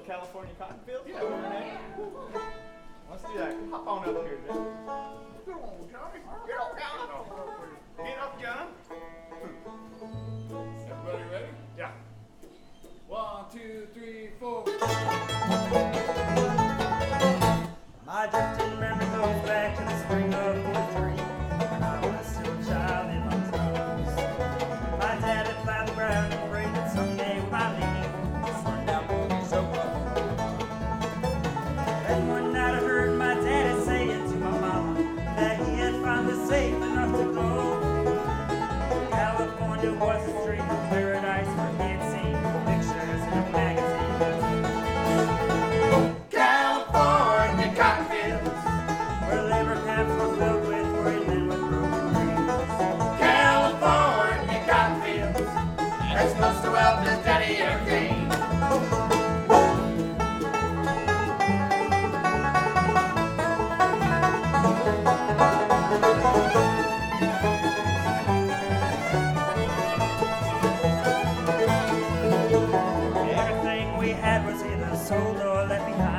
California cotton fields? Yeah. Let's do that. Hop on up here, Jim. Come on, Johnny. Get up, John. Get up, John. Everybody ready? Yeah. 1, 2, 3, 4. My drifting memory goes back to the spring of '43, when I was still a child in my arms. My dad had plowed the ground and prayed that someday we might leave this rundown boy's over. Then one night I heard my daddy saying to my mama that he had found it safe enough to go. California was a dream of paradise where he had seen pictures in a magazine. California cotton fields. Where labor camps were filled with worried men with broken dreams. California cotton fields. As close to wealth as Daddy ever came. Everything we had was either sold or left behind.